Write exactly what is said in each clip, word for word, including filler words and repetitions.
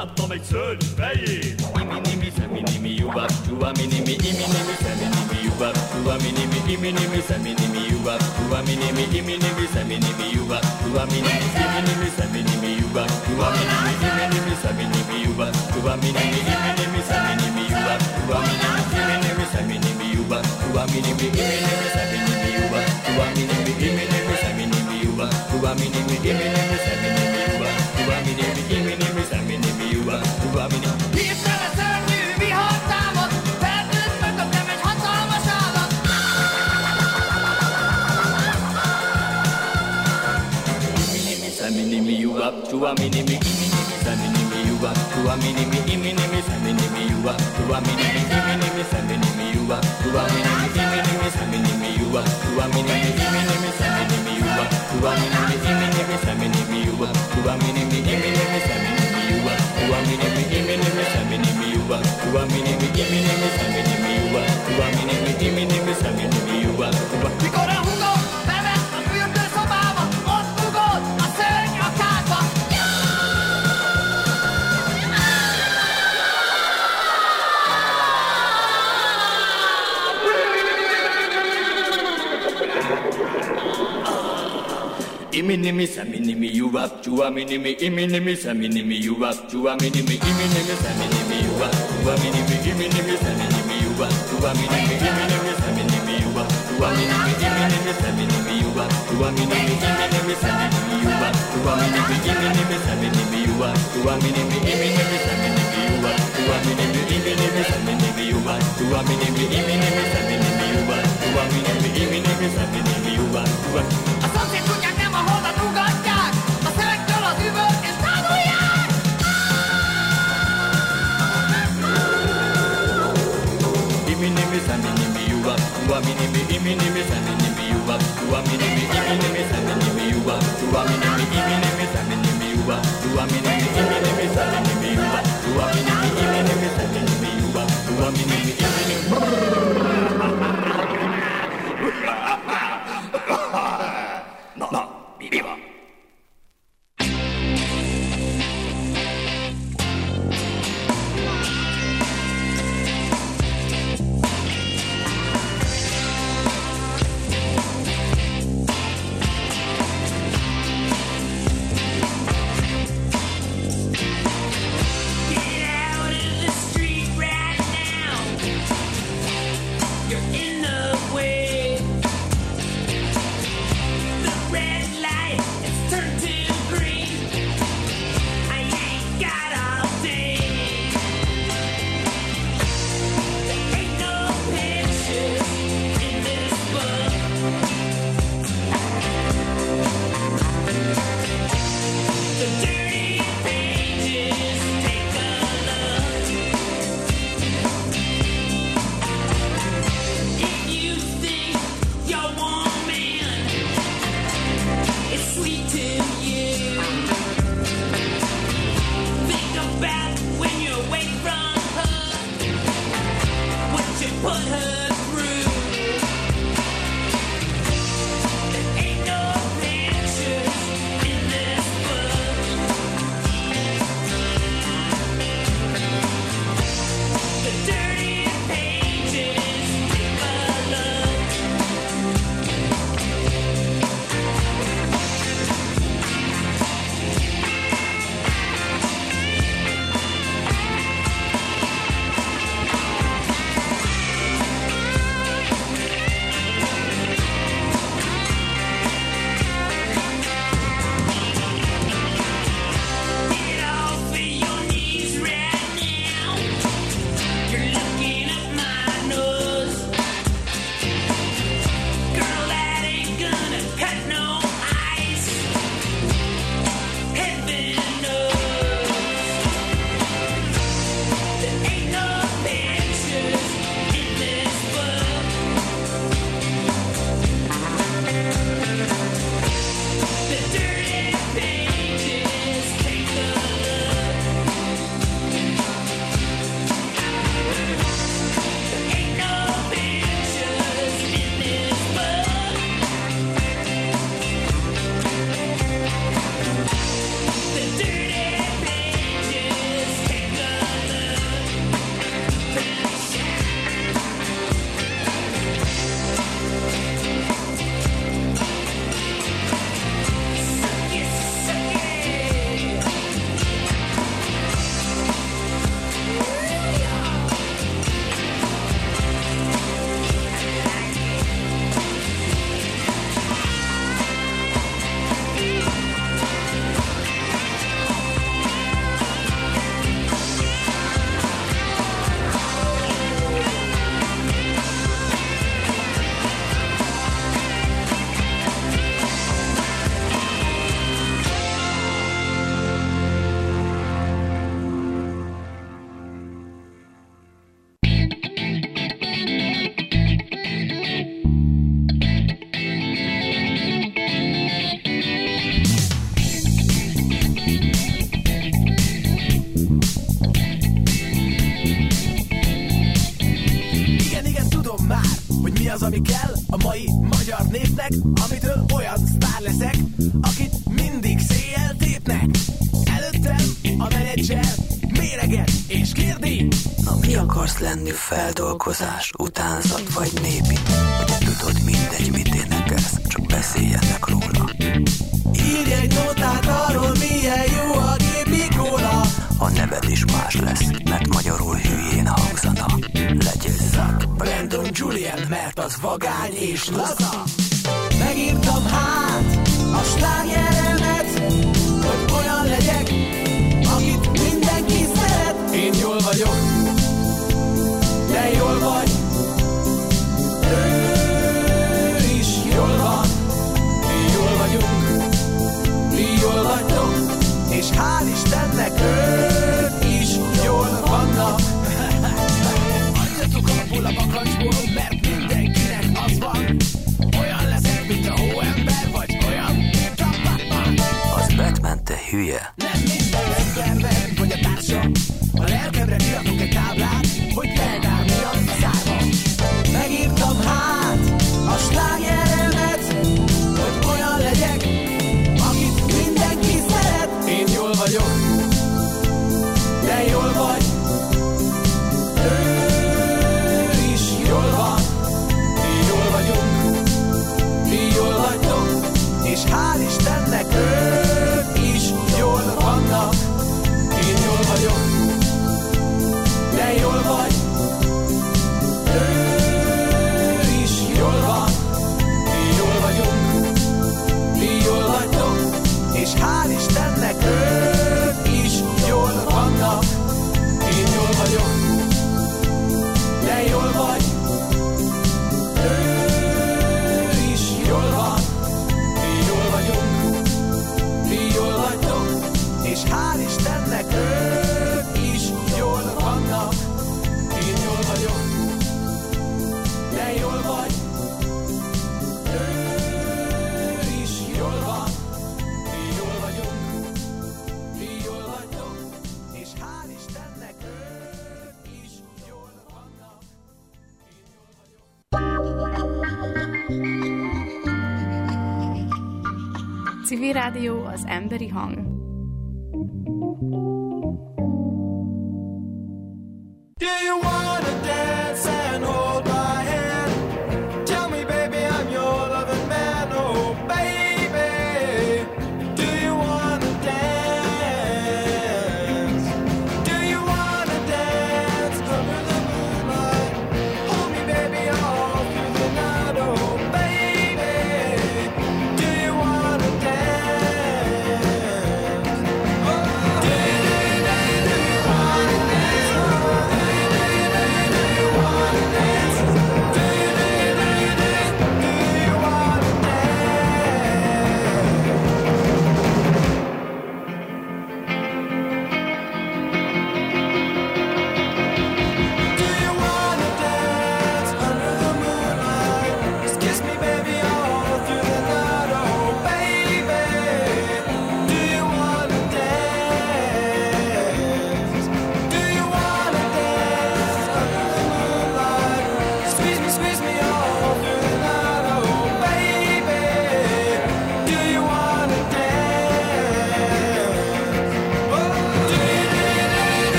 láttam egy szörny fejét. Imi-nimi, szemi-nimi, jubab, csúva-minimi, imi-nimi, szemi-nimi, jubab, csúva-minimi, imi-nimi, szemi-nimi, jubab, csúva-minimi, imi-nimi, szemi-nimi, jubab, csúva-minimi, imi-nimi, szemi-nimi, jubab, csúva-minimi, imi-nimi, szemi-nimi, jubab, csúva-minimi, imi-nimi, szemi-nimi, jubab, csúva-minimi, imi-nimi, szemi-nimi, jubab, csúva-minimi, imi-nimi, szemi-nimi, jubab, csúva-minimi, imi-nimi, szemi-nimi, jubab, csúva-minimi, imi-nimi, szemi-nimi, jubab, csúva-minimi, imi-nimi, szemi-nimi, jubab, csúva-minimi. Hirtelen szörnyű vihar támad, feltűnt mögöttem egy hatalmas állat. Imi-nimi, szemi-nimi, jubab, csúva-minimi, imi-nimi, szemi-nimi, jubab, csúva-minimi, imi-nimi, szemi-nimi, jubab, csúva-minimi, imi-nimi, szemi-nimi, jubab, csúva-minimi, imi-nimi, szemi-nimi, jubab, csúva-minimi, imi-nimi, szemi-nimi, jubab, csúva-minimi, imi-nimi, szemi-nimi, jubab, csúva-minimi, imi-nimi, szemi-nimi, jubab, csúva-minimi, imi-nimi, szemi-nimi, jubab, csúva-minimi, imi-nimi, szemi-nimi, jubab, csúva-minimi, imi-nimi, szemi-nimi, jubab, csúva- Mikor a húgom bement a fürdőszobába, ott ugott a szörny a kádba. Imi-nimi, szemi-nimi, jubab, csúva-minimi, imi-nimi, szemi-nimi, jubab, csúva-minimi, imi-nimi, szemi-nimi, jubab, csúva-minimi, imi-nimi, szemi-nimi, jubab, csúva-minimi, imi-nimi, szemi-nimi, jubab, csúva-minimi, imi-nimi, szemi-nimi, jubab, csúva-minimi, imi-nimi, szemi-nimi, jubab, csúva-minimi, imi-nimi, szemi-nimi, jubab, csúva-minimi, imi-nimi, szemi-nimi, jubab, csúva-minimi, imi-nimi, szemi-nimi, jubab, csúva-minimi, imi-nimi, szemi-nimi, jubab, csúva-minimi, imi-nimi, szemi-nimi, jubab, csúva- A szomszéd kutyák nem a holdat ugatják, a szörnytől az üvölt és tanulják. Imi-nimi, szemi-nimi, jubab, csúva-minimi, imi-nimi, szemi-nimi, jubab, csúva-minimi, imi-nimi, szemi-nimi, jubab, csúva-minimi, imi-nimi, szemi-nimi, jubab, csúva-minimi, imi-nimi, szemi-nimi, jubab, csúva-minimi, imi-nimi, szemi-nimi, jubab, csúva-minimi, imi-nimi. Na, na, mi van? Get out in the street right now. You're in the way. The red light has turned to green. I ain't got all day. There ain't no pictures in this book. The dirty pages, take a look. If you think your woman is sweet to you, think about when you're away from her, what you put her through. There ain't no pictures in this book. The dirty pages, take a look. az, ami kell a mai magyar népnek, amitől olyan sztár leszek, akit mindig széjjel tépnek. Előttem a menedzser méreget és kérdi: Mi akarsz lenni, feldolgozás, utánzat vagy népi? Ugye tudod, mindegy, mit énekelsz, csak beszéljenek róla. Írj egy notát arról, milyen jó a gépi kóla. A neved is más lesz, mert magyarul hülyén hangzana. Legyél Zack, Brandon Julian, mert az vagány és laza. Megírtam hát a slágeremet, hogy olyan legyek, akit mindenki szeret. Én jól vagyok, te jól vagy, ő is jól van. Mi jól vagyunk, mi jól vagytok, és hál' Istennek ők is jól vannak. Adjatok abból a bakancsból, mert mindenkinek az van. Olyan leszek, mint a hóember, vagy olyan, mint a Batman. Az Batman, te hülye. Nem minden emberben, vagy a társa. A lelkemre kirakok egy táblát, hogy feltármiam szárva. Megírtam hát a slágeremet, hogy olyan legyek, akit mindenki szeret. Én jól vagyok, te jól vagy, ő is jól van. Mi jól vagyunk, mi jól vagytok, és hál' Istennek ők is jól vannak. Én jól vagyok, te jól vagy, ő is jól van. Mi jól vagyunk, mi jól vagytok, és hál' Istennek ők is jól vannak. Én jól vagyok, te jól vagy, ő is jól van. Mi jól vagyunk, mi jól vagytok, és hál' Istennek ők is jól vannak. Én jól vagyok, te jól vagy, ő is jól van. Mi jól vagyunk, mi jól vagytok, és hál' Istennek ők is jól vannak. Én jól vagyok. Civil Rádió, az emberi hang. Do you wanna dance and hold my hand? Tell me, baby, I'm your loving man. Oh, baby, do you wanna dance? Do you wanna dance under the moonlight? Hold me, baby, all through the night. Oh, baby, do you wanna dance? Oh, do you, do you, do you wanna dance?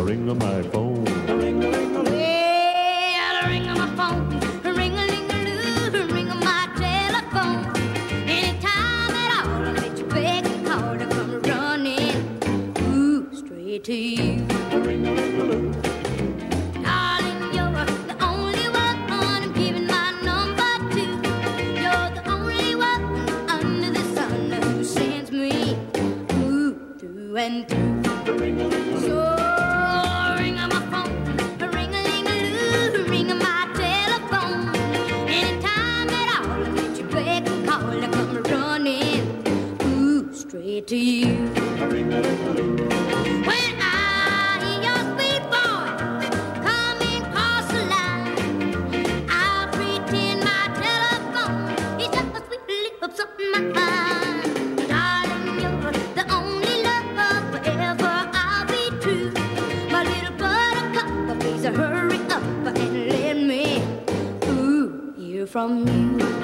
ring on my phone. Well, ring on my phone, ring-a-ling-a-loo, ring on my telephone. Anytime at all, I let you beg and call to come running, ooh, straight to you. Darling, you're the only one I'm giving my number to. You're the only one under the sun who sends me, ooh, through and through. So ring on my phone, ring-a-ling-a-loo, ring on my telephone. Anytime at all, I let you beg and call to come running, ooh, straight to you. When I hear your sweet voice coming across the line, I'll pretend my telephone is just the sweet lips of mine. Darling, you're the only love forever I'll be true. My little buttercup, please hurry up and let me, ooh, hear from you.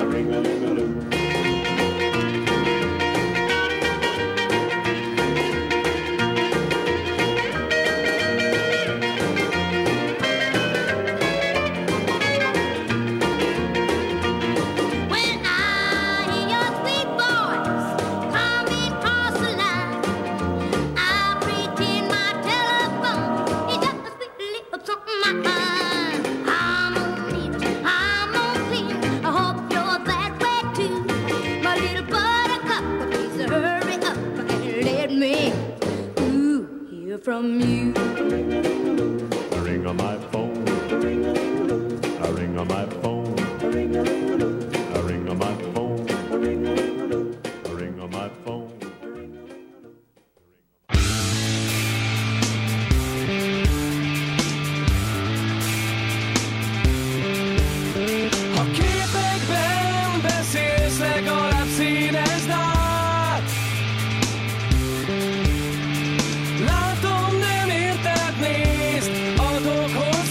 When I hear your sweet voice coming across the line, I'll pretend my telephone is just the sweet lips of mine. I'm on it, I'm on clean. I hope you're that way too. My little buttercup, please hurry up and let me, ooh, hear from you. I ring on my phone. I ring on my phone. I ring on my phone. I ring on my phone. Ha képekben beszélsz, legalább színezd át. Látom, nem érted, nézd, adok, hogy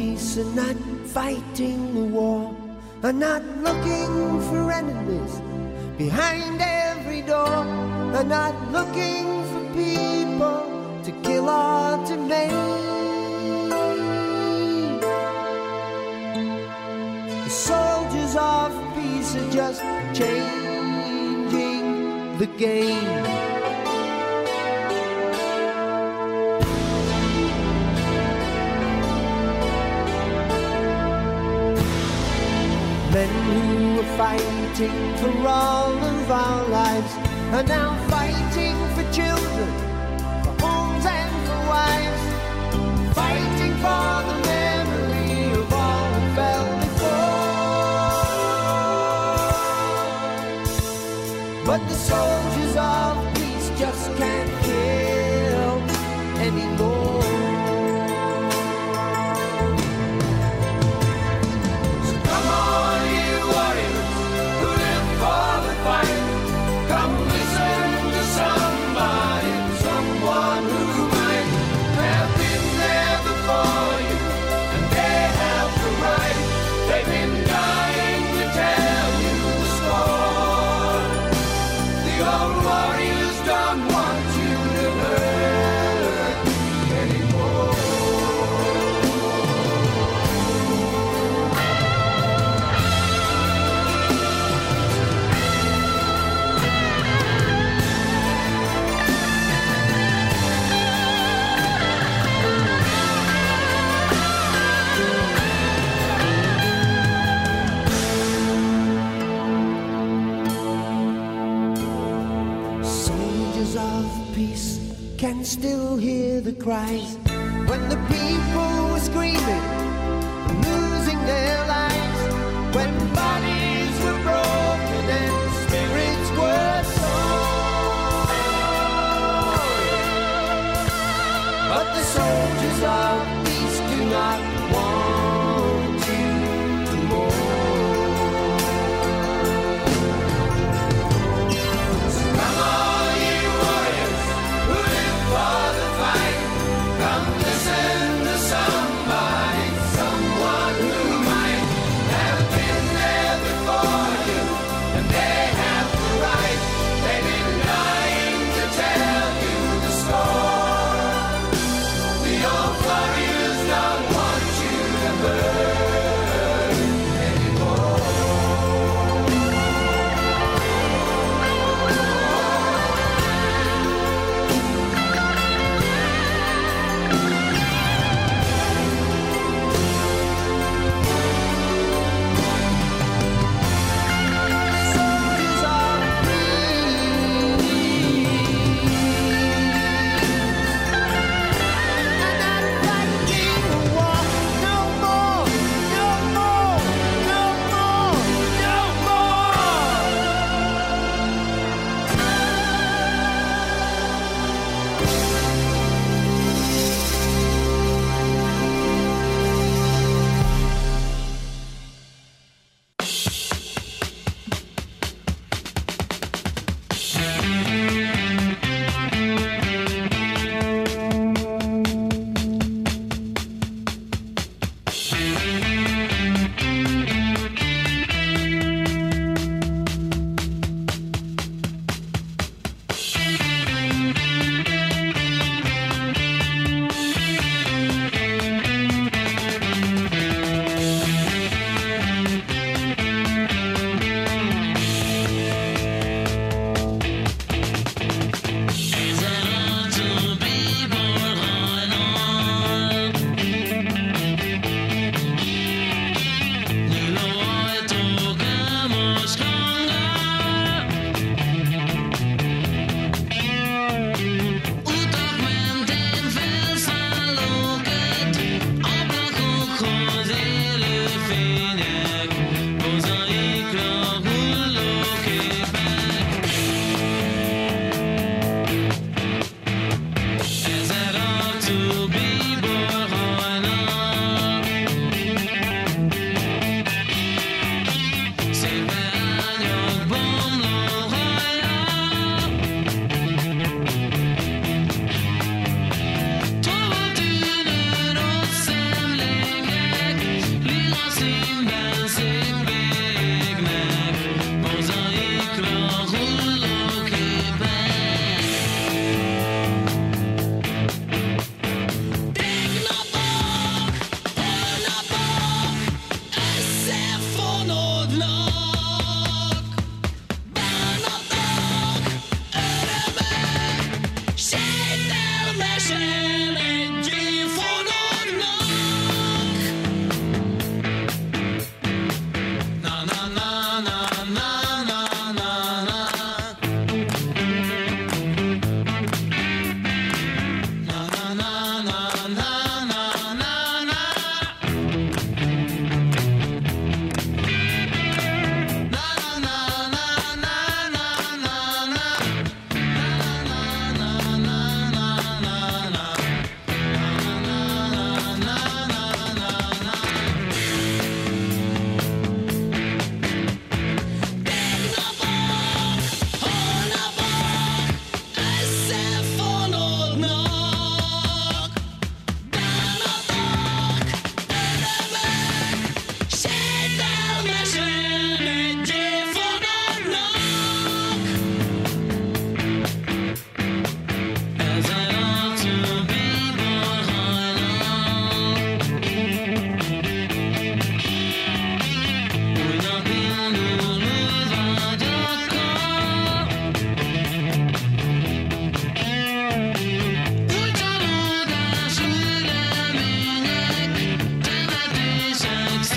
peace and not fighting the war, and not looking for enemies behind every door, and not looking for people to kill or to maim. The soldiers of peace are just changing the game. Men who were fighting for all of our lives are now fighting for children, for homes and for wives, fighting for the memory of all who fell before. But the soldiers of peace just can't kill anymore. Can still hear the cries when the people were screaming, losing their lives, when bodies were broken and spirits were torn. But the soldiers of peace do not want you to mourn. So come on, somebody, someone who might have been there.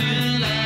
tonight.